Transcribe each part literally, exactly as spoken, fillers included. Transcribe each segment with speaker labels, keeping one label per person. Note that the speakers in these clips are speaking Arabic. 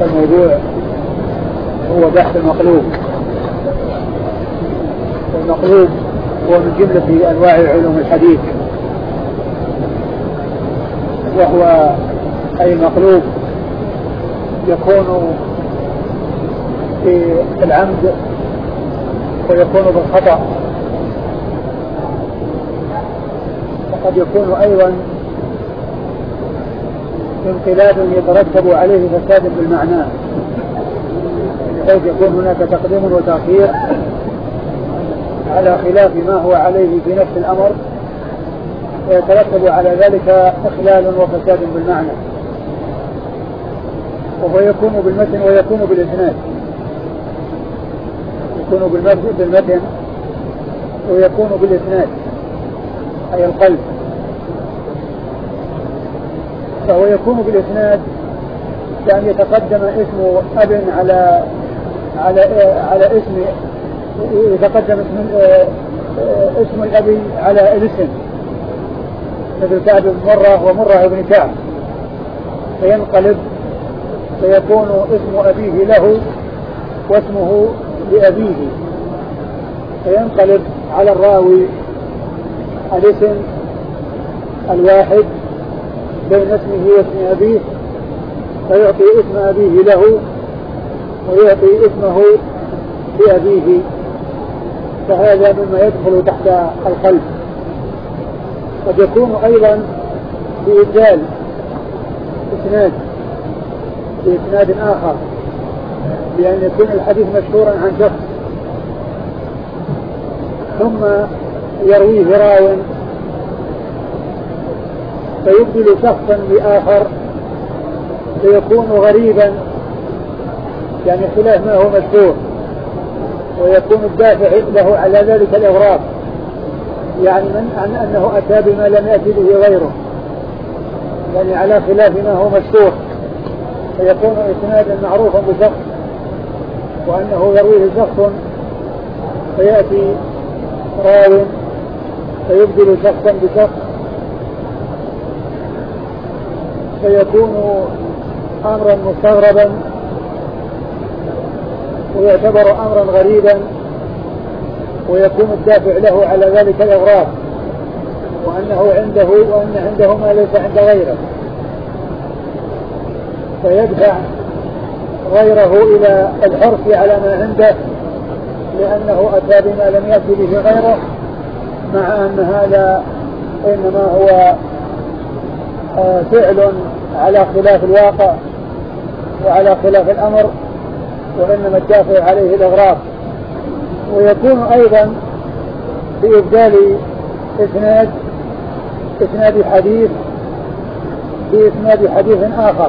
Speaker 1: الموضوع هو بحث المقلوب. والمقلوب هو من جملة أنواع علوم الحديث، وهو أي مقلوب يكون في العمد ويكون بالخطأ، وقد يكون أيضا انقلاب يترتب عليه فساد بالمعنى، بحيث يكون هناك تقديم وتأخير على خلاف ما هو عليه في نفس الأمر، ويترتب على ذلك إخلال وفساد بالمعنى. وهو يكون بالمتن ويكون بالإسناد، يكون بالمتن ويكون بالإسناد أي القلب. فهو يكون بالإسناد يعني يتقدم اسم أب على على على اسم يتقدم اسم اسم الأب على الاسم، مثل كعب بن مرة ومرة بن كعب، فينقلب فيكون اسم أبيه له واسمه لأبيه، فينقلب على الراوي الاسم الواحد بين اسمه واسم أبيه، فيعطي اسم أبيه له ويعطي اسمه لأبيه، فهذا مما يدخل تحت القلب. قد يكون أيضا بإبدال إسناد بإسناد آخر، بأن يكون الحديث مشهورا عن شخص ثم يرويه راو فيبدل شخصا بآخر فيكون غريبا، يعني خلاف ما هو مشهور، ويكون الدافع له على ذلك الإغراب، يعني من عن أنه أتى بما لم يأتي به غيره، يعني على خلاف ما هو مشهور، فيكون إسنادا معروفا بشخص وأنه يرويه شخص، فيأتي راو فيبدل شخصا بشخص، فيكون أمرا مستغربا ويعتبر أمرا غريبا، ويكون الدافع له على ذلك الإغراب، وأنه عنده وأن عنده ما ليس عند غيره، فيدفع غيره إلى الحرص على ما عنده لأنه أتى بما لم يأتي به غيره، مع أن هذا إنما هو فعل على خلاف الواقع وعلى خلاف الأمر، وإنما الدافع عليه الإغراض. ويكون أيضا بإبدال إسناد إسناد حديث بإسناد حديث آخر،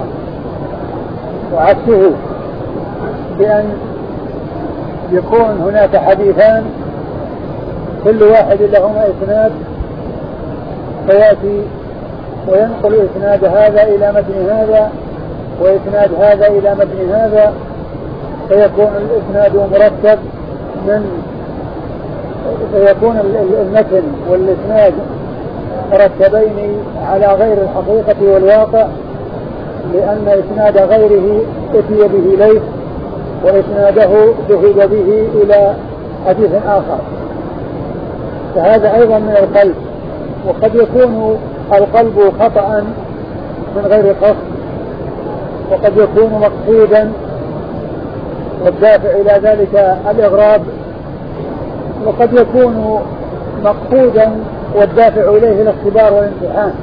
Speaker 1: وعكسه بأن يكون هناك حديثان كل واحد لهما إسناد، فيأتي وينقل إسناد هذا إلى متن هذا وإسناد هذا إلى متن هذا، فيكون الإسناد مرتب من فيكون المتن والإسناد مرتبين على غير الحقيقة والواقع، لأن إسناد غيره أتي به ليس وإسناده ذهب به إلى حديث آخر، فهذا أيضا من القلب. وقد يكون القلب خطأ من غير قصد، وقد يكون مقصودا والدافع إلى ذلك الإغراب، وقد يكون مقصودا والدافع إليه الاختبار والامتحان،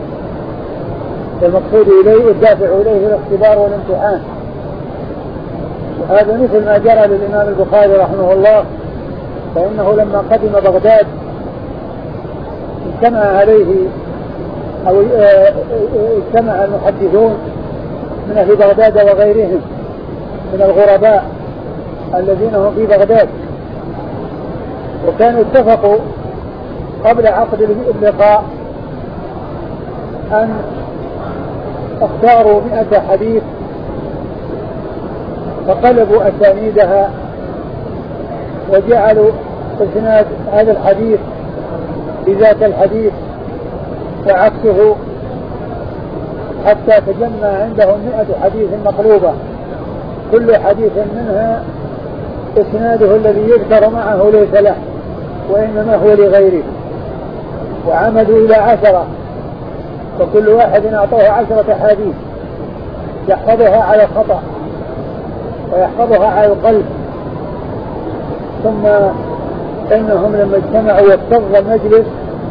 Speaker 1: المقصود إليه الدافع إليه الاختبار والامتحان. وهذا مثل ما جرى للإمام البخاري رحمه الله، فإنه لما قدم بغداد اجتمع عليه أو اجتمع المحدثون من أهل بغداد وغيرهم من الغرباء الذين هم في بغداد، وكانوا اتفقوا قبل عقد اللقاء أن اختاروا مئة حديث فقلبوا أسانيدها وجعلوا إسناد هذا الحديث بذات الحديث فعكسه، حتى تجمع عندهم مئة حديث مقلوبة كل حديث منها إسناده الذي يذكر معه ليس له وإنما هو لغيره، وعمدوا إلى عشرة، فكل واحد أعطوه عشرة حديث يحفظها على الخطأ ويحفظها على القلب. ثم إنهم لما اجتمعوا واكتظ المجلس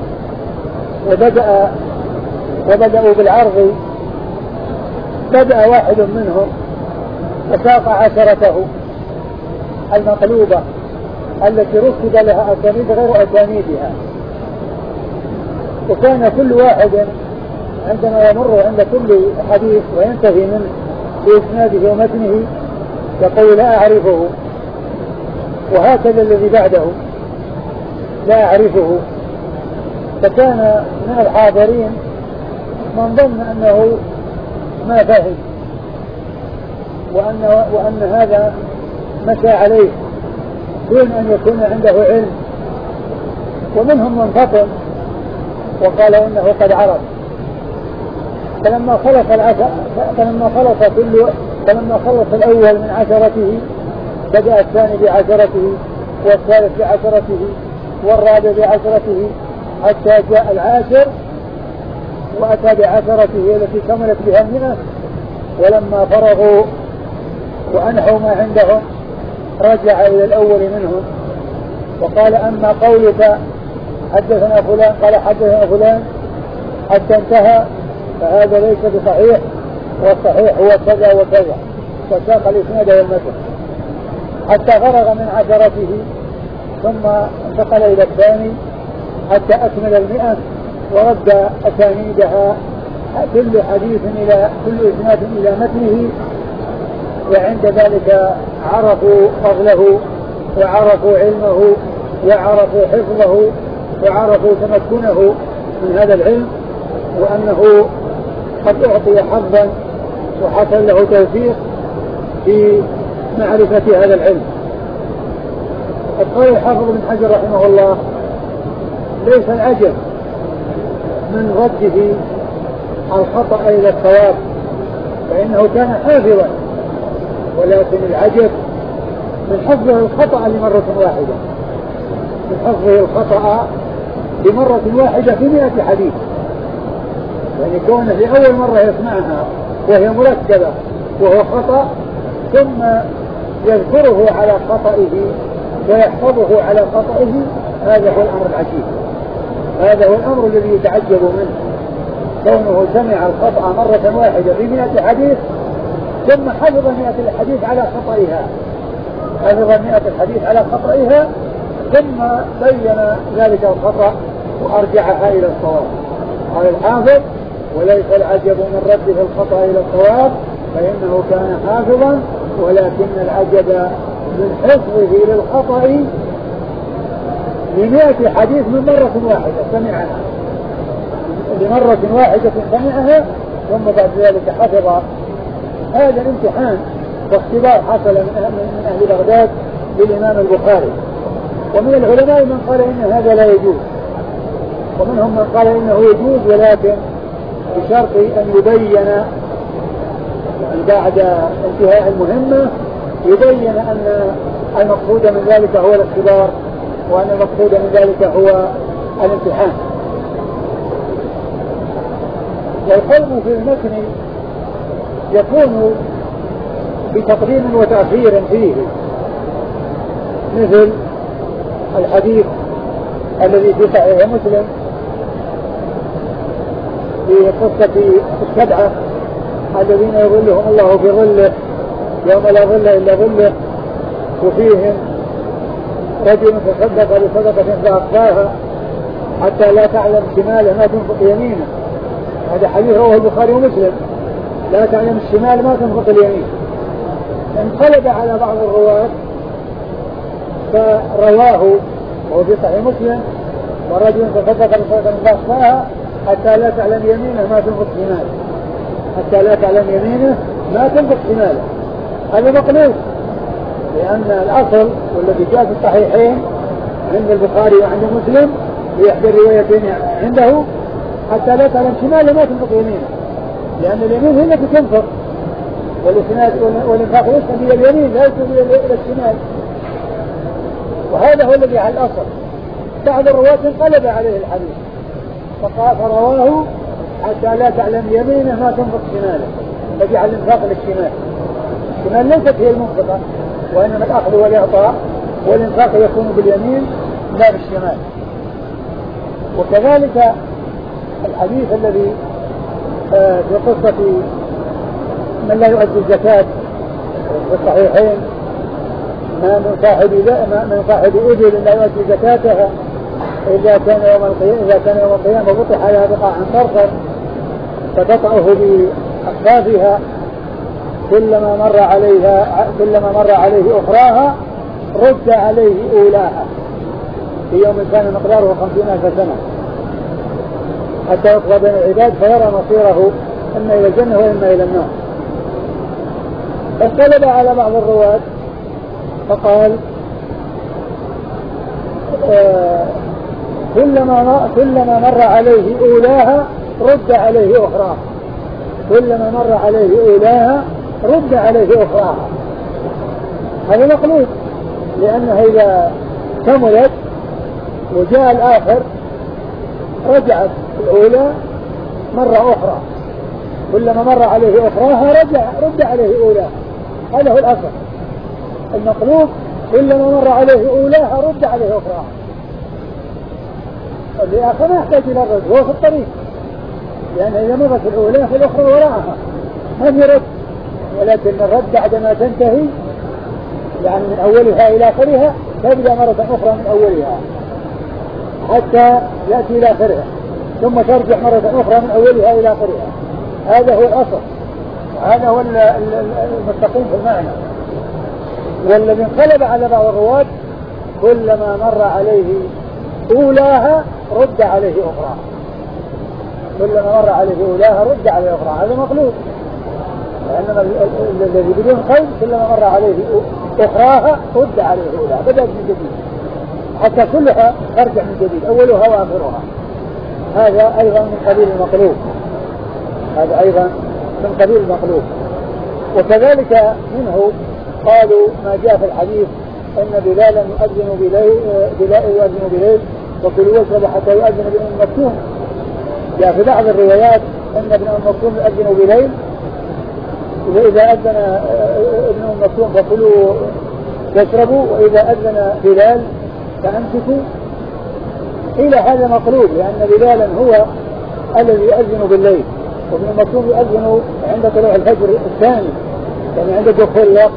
Speaker 1: وبدأ وبدأوا بالعرض، بدأ واحد منهم وساق عشرته المطلوبة التي رتب لها أسانيد غير أسانيدها، وكان كل واحد عندما يمر عند كل حديث وينتهي منه بإسناده ومتنه يقول لا أعرفه، وهكذا الذي بعده لا أعرفه. فكان من الحاضرين من ظن أنه ما فهم وأن, وأن هذا مشى عليه دون أن يكون عنده علم، ومنهم من فطن وقال إنه قد عرف. فلما خلص العشر فلما خلص كل فلما خلص الأول من عشرته بدأ الثاني بعشرته والثالث بعشرته والرابع بعشرته حتى جاء العاشر وأتى بعشرته التي كملت بها المئة. ولما فرغوا وأنحوا ما عندهم رجع إلى الأول منهم وقال أما قولك حدثنا فلان قال حدثنا فلان حتى انتهى فهذا ليس بصحيح، والصحيح هو كذا وكذا، فساق الإسناد والمتن حتى فرغ من عشرته، ثم انتقل إلى الثاني حتى أكمل المئة ورد أسانيدها كل حديث إلى كل إسناد إلى متنه. وعند ذلك عرفوا فضله وعرفوا علمه وعرفوا حفظه وعرفوا تمكنه من هذا العلم، وأنه قد أعطي حظا وحصل له توفيق في معرفة هذا العلم. قال الحافظ بن حجر رحمه الله ليس العجب من رده الخطأ إلى الصواب فإنه كان حافظا، ولكن العجب من حفظه الخطأ لمرة واحدة، من حفظه الخطأ لمرة واحدة في مئة حديث، يعني كونه في أول مرة يسمعها وهي مركبة وهو خطأ ثم يذكره على خطئه ويحفظه على خطئه، هذا هو الأمر العجيب، هذا هو الأمر الذي يتعجب منه، كونه سمع الخطأ مرة واحدة في مئة حديث ثم حفظ مئة الحديث على خطئها حفظ مئة الحديث على خطئها ثم بين ذلك الخطأ وأرجعها إلى الصواب. قال الحافظ وليس العجب من رده الخطأ إلى الصواب فإنه كان حافظا، ولكن العجب من حفظه للخطأ لمئة حديث من مرة واحدة سمعها لمرة واحدة سمعها ثم بعد ذلك حفظ. هذا الامتحان واختبار حصل من أهل بغداد للإمام البخاري، ومن العلماء من قال إن هذا لا يجوز، ومنهم من قال إنه يجوز ولكن بشرط أن يبين بعد انتهاء المهمة يبين أن المقصود من ذلك هو الاختبار وأن المقصود من ذلك هو الامتحان. والحلم في المتن يكون بتقديم وتأخير فيه، مثل الحديث الذي في صحيح مسلم في قصة السبعة الذين يظلهم الله في ظله يوم لا ظل إلا ظله، وفيهم رجل تصدق بصدقة فأخفاها حتى لا تعلم شماله ما تنفق يمينه. هذا حديث رواه البخاري ومسلم، لا تعلم الشمال ما تنفق اليمين. انقلب على بعض الرواة فرواه وهو في صحيح مسلم ورجل تصدق بصدقة فأخفاها حتى لا تعلم يمينه ما تنفق شماله، حتى لا تعلم يمينه ما تنفق شماله. هذا مقلوب، لأن الأصل والذي جاء في الصحيحين عند البخاري وعند مسلم ليحضر روايتين عنده حتى لا تعلم شماله ما تنفق يمينه، لأن اليمين هي التي تنفق والإسناد والإنفاق يسند إلى اليمين لا يسند إلى الشمال، وهذا هو الذي على الأصل. بعض الرواة انقلب عليه الحديث فرواه حتى لا تعلم يمينه ما تنفق شماله، فجعل الإنفاق للشمال. الشمال ليست هي المنفقة، وإنما الأخذ والإعطاء، والإنفاق يكون باليمين لا بالشمال. وكذلك الحديث الذي في قصة من لا يؤدي الزكاة في الصحيحين، ما من صاحب من صاحب إبل لا يؤدي زكاتها إذا كان يوم القيامة إذا كان يوم القيامة بطح عليها بقاع طرفا فتقطعه بأكفافها، كلما مر عليها كلما مر عليه أخراها رد عليه أولاها في يوم كان مقداره خمسين ألف سنة حتى يقضى بين العباد فيرى مصيره إما إلى الجنة وإما إلى النار. فانقلب على بعض الرواة فقال آه كلما كلما مر عليه أولاها رد عليه أخراها، كلما مر عليه أولاها رد عليه أخراها. هذا مقلوب، لأنها إذا كملت وجاء الآخر رجعت الأولى مرة أخرى، كلما مر عليه أخراها رجع رد عليه أولاها. هذا هو الأصل. المقلوب كلما مر عليه أولاها رد عليه أخراها. والآخر ما يحتاج إلى الرد، هو في الطريق، لأن إذا مرت الأولى فالأخرى وراءها ما في رد، ولكن الرد بعدما تنتهي يعني من أولها إلى آخرها تبدأ مرة أخرى من أولها حتى يأتي إلى آخرها، ثم ترجع مرة أخرى من أولها إلى آخرها. هذا هو الأصل، هذا هو المستقيم في المعنى. والذي انقلب على بعض الرواة كلما مر عليه أولاها رد عليه أخراها، كلما مر عليه أولاها رد عليه أخراها. هذا مقلوب، لأنما الذي بدون قلب كلما مر عليه أخراها رد عليه أولاها، بدأت من جديد حتى كلها ترجع من جديد أولها وآخرها. هذا أيضا من قبيل المقلوب، هذا أيضا من قبيل المقلوب. وكذلك منه قالوا ما جاء في الحديث أن بلالا يؤذن بليل بلال يؤذن بليل وكلوا واشربوا حتى يؤذن ابن أم مكتوم. جاء في بعض الروايات أن ابن أم مكتوم يؤذن بليل، وإذا أذن ابن أم مكتوم فكلوا واشربوا، وإذا أذن بلال فأمسكوا. إلى هذا مقلوب، لأن بلالا هو الذي يؤذن بالليل، وابن أم مكتوم يؤذن عند طلوع الفجر الثاني، يعني عند دخول الوقت.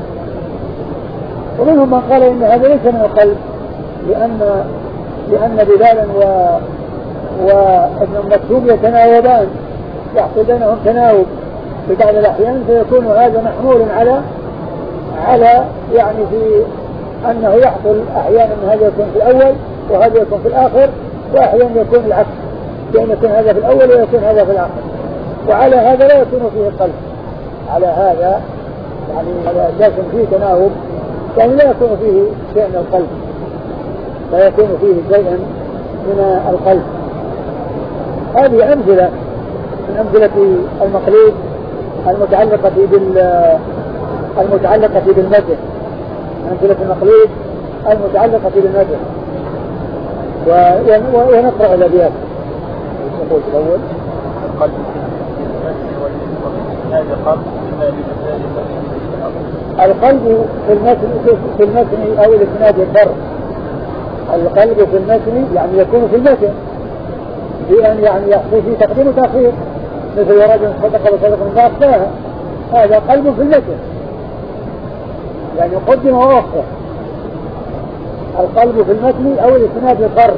Speaker 1: ومنهم من قال إن هذا ليس من القلب، لأن لأن بلالا و وابن أم مكتوم يتناوبان، يحصل بينهم تناوب في بعض الأحيان، فيكون هذا محمول على على يعني في أنه يحصل أحيانا أن هذا يكون في الأول وهذا يكون في الآخر، وأحيانا يكون العكس، بأن يكون هذا في الأول ويكون هذا في الآخر. وعلى هذا لا يكون فيه القلب، على هذا يعني على أساس فيه تناوب، يعني لا يكون فيه شيء من القلب، لا يكون فيه شيء من القلب. هذه أمثلة من أمثلة المقلوب المتعلقة بال المتعلقة بالمدح، أمثلة المقلوب المتعلقة بالمدح. ونقرأ الأبيات. الشقوق الأول القلب القلب في المتن في المتن أو الإسناد الفرق. القلب في المتن يعني يكون في المتن بأن يعني يحصل فيه تقديم وتأخير، مثل رجل صدق وصدق من ضعفها، هذا قلب في المتن يعني يقدم ويؤخر. القلب في المتن أو الإسناد الفرق،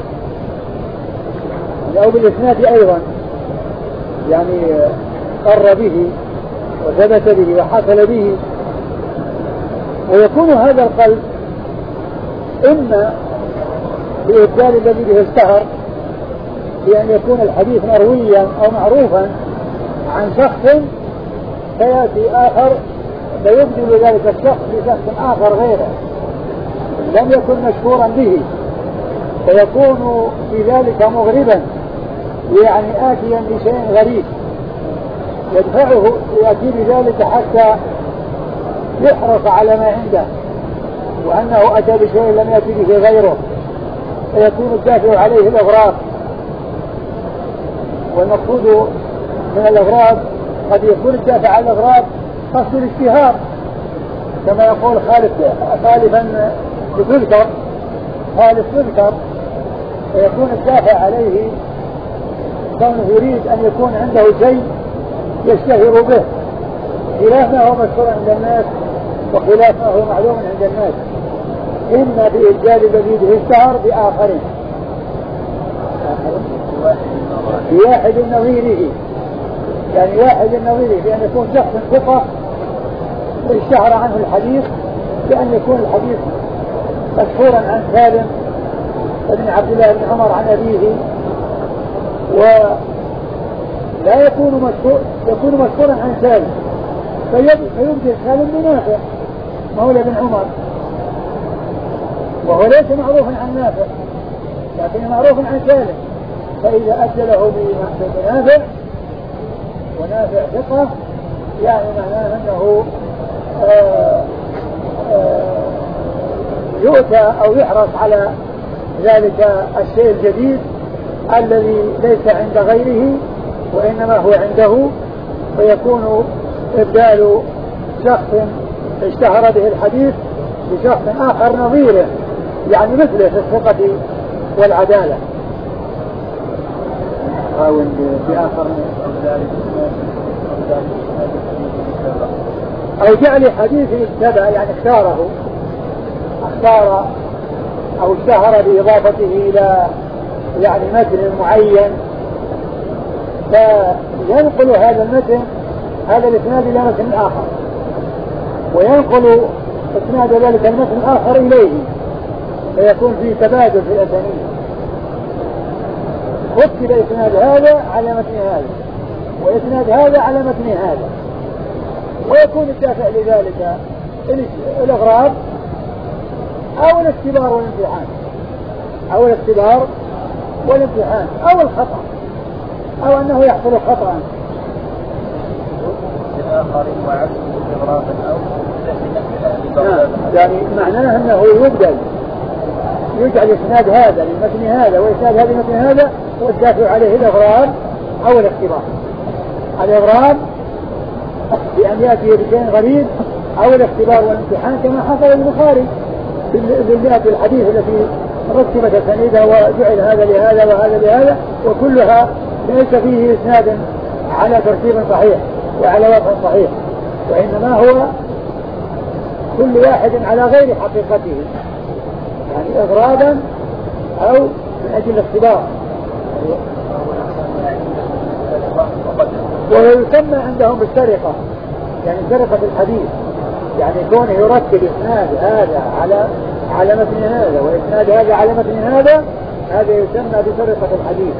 Speaker 1: أو بالإسناد أيضا يعني قر به وثبت به وحصل به. ويكون هذا القلب إما بإبدال الذي به اشتهر، بأن يكون الحديث مرويا أو معروفا عن شخص فيأتي آخر فيبدل ذلك الشخص بشخص آخر غيره لم يكن مشهورا به، فيكون في ذلك مغربا، يعني آتيا بشيء غريب يدفعه يأتي بذلك حتى يحرص على ما عنده وأنه أتى بشيء لم يأتي به غيره، فيكون الدافع عليه الإغراض. والمقصود من الإغراض قد يكون الدافع على الإغراض قصد الاشتهار، كما يقول خالف خالفا بتذكر خالف تذكر، فيكون الدافع عليه كونه يريد أن يكون عنده شيء يشتهر به، خلاف ما هو مشهور عند الناس وخلاف ما هو معلوم عند الناس. إما بإجلال الذي به اشتهر بآخرين بواحد نظيره، يعني واحد نظيره بأن يكون شخص ثقة اشتهر عنه الحديث، بأن يكون الحديث مشهورا عن سالم بن عبد الله بن عمر عن أبيه، ولا يكون مشهور يكون مشهورا عن سالم فيبدل سالم بنافع مولى بن عمر، وهو ليس معروفا عن نافع لكن معروف عن سالم، فإذا أجله بنافع ونافع ثقة يعني معناه أنه آآ آآ يؤتى أو يحرص على ذلك الشيء الجديد الذي ليس عند غيره وإنما هو عنده، فيكون إبدال شخص اشتهر به الحديث بشخص آخر نظيره يعني مثله في الثقة والعدالة. أو بآخر أو جعل حديث اتبع يعني اختاره اختار أو اشتهر بإضافته إلى يعني متن معين، فينقل هذا المتن هذا الإسناد إلى متن آخر، وينقل إسناد ذلك المتن الآخر إليه، فيكون في تبادل في الأسانيد، رتب إسناد هذا على متن هذا وإسناد هذا على متن هذا، ويكون الدافع لذلك الإغراض أو الاختبار والامتحان أو الاختبار والامتحان أو الخطأ أو أنه يحصل خطأ
Speaker 2: الآخرين وعكسه إغراض أو
Speaker 1: نعم. يعني معناه أنه يبدل يجعل إسناد هذا لمتن هذا وإسناد هذا لمتن هذا والدافع عليه الإغراض أو الاختبار. الإغراض بأن يأتي بشيء غريب أو الاختبار والامتحان كما حصل البخاري بالمئة الحديث التي رتبت سنيدها وجعل هذا لهذا وهذا لهذا، وكلها ليس فيه إسناد على ترتيب صحيح وعلى وضع صحيح، وإنما هو كل واحد على غير حقيقته، يعني إغراضا أو من أجل الاختبار. ويسمى عندهم بالسرقة، يعني سرقة الحديث، يعني كونه يرتب إسناد هذا على على متن هذا وإسناد هذا على متن هذا، هذا يسمى بسرقة الحديث.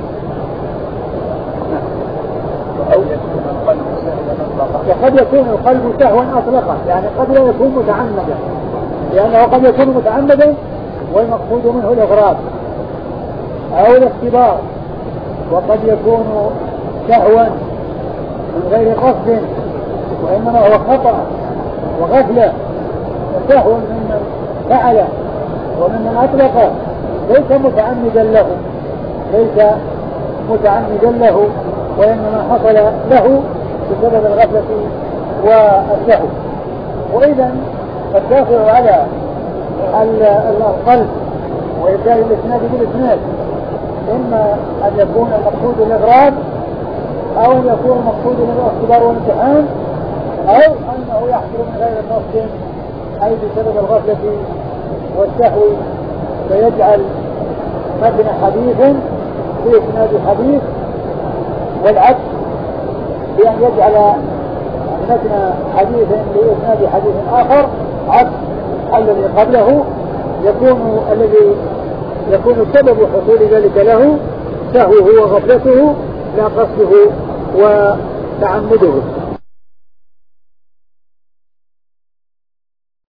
Speaker 1: وقد يكون القلب سهوا أطلقا، يعني قد لا يكون متعمدا، لأنه قد يكون متعمدا والمقصود منه الإغراض أو الاختبار، وقد يكون سهوا من غير قصد وإنما هو خطأ وغفلة وسهو ممن فعل وممن أطلق، ليس متعمدا له ليس متعمدا له وإنما حصل له بسبب الغفلة والسهو. وإذا الدافع على القلب وإبدال الإسناد بالإسناد إما أن يكون المقصود الإغراض أو أن يكون المقصود الاختبار والامتحان أو أنه يحصل من غير قصد أي بسبب الغفلة والسهو، فيجعل متن حديث بإسناد حديث، والعكس بأن يجعل متن حديث بإسناد حديث آخر عكس الذي قبله، يكون الذي يكون سبب حصول ذلك له سهوه وغفلته لا قصده وتعمده.